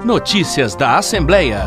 Notícias da Assembleia.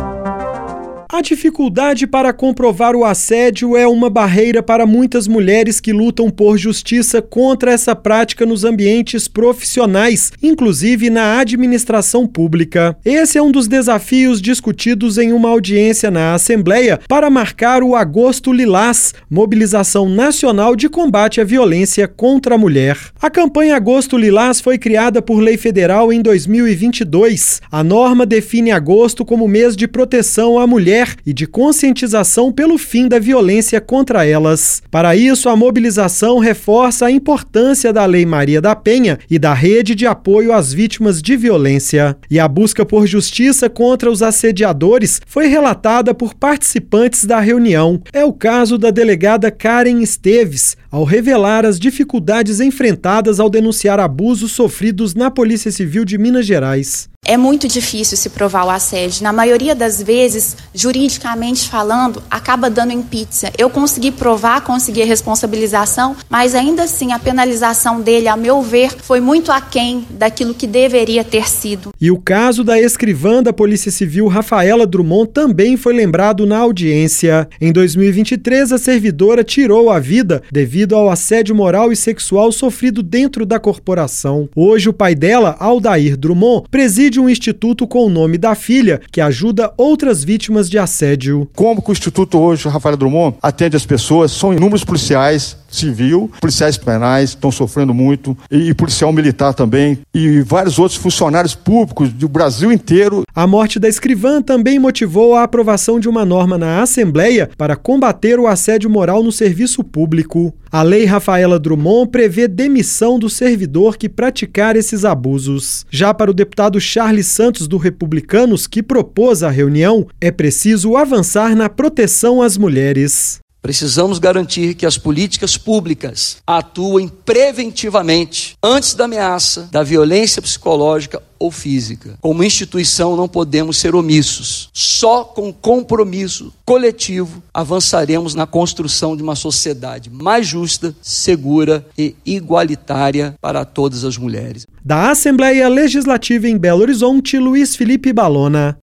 A dificuldade para comprovar o assédio é uma barreira para muitas mulheres que lutam por justiça contra essa prática nos ambientes profissionais, inclusive na administração pública. Esse é um dos desafios discutidos em uma audiência na Assembleia para marcar o Agosto Lilás, mobilização nacional de combate à violência contra a mulher. A campanha Agosto Lilás foi criada por lei federal em 2022. A norma define agosto como mês de proteção à mulher e de conscientização pelo fim da violência contra elas. Para isso, a mobilização reforça a importância da Lei Maria da Penha e da rede de apoio às vítimas de violência. E a busca por justiça contra os assediadores foi relatada por participantes da reunião. É o caso da delegada Karen Esteves, ao revelar as dificuldades enfrentadas ao denunciar abusos sofridos na Polícia Civil de Minas Gerais. É muito difícil se provar o assédio. Na maioria das vezes, juridicamente falando, acaba dando em pizza. Eu consegui provar, consegui a responsabilização, mas ainda assim a penalização dele, a meu ver, foi muito aquém daquilo que deveria ter sido. E o caso da escrivã da Polícia Civil, Rafaela Drummond, também foi lembrado na audiência. Em 2023, a servidora tirou a vida devido ao assédio moral e sexual sofrido dentro da corporação. Hoje, o pai dela, Aldair Drummond, preside um instituto com o nome da filha, que ajuda outras vítimas de assédio. Como que o instituto hoje, Rafaela Drummond, atende as pessoas? São inúmeros policiais civil, policiais penais estão sofrendo muito, e policial militar também, e vários outros funcionários públicos do Brasil inteiro. A morte da escrivã também motivou a aprovação de uma norma na Assembleia para combater o assédio moral no serviço público. A Lei Rafaela Drummond prevê demissão do servidor que praticar esses abusos. Já para o deputado Charles Santos, do Republicanos, que propôs a reunião, é preciso avançar na proteção às mulheres. Precisamos garantir que as políticas públicas atuem preventivamente antes da ameaça, da violência psicológica ou física. Como instituição, não podemos ser omissos. Só com compromisso coletivo avançaremos na construção de uma sociedade mais justa, segura e igualitária para todas as mulheres. Da Assembleia Legislativa em Belo Horizonte, Luiz Felipe Balona.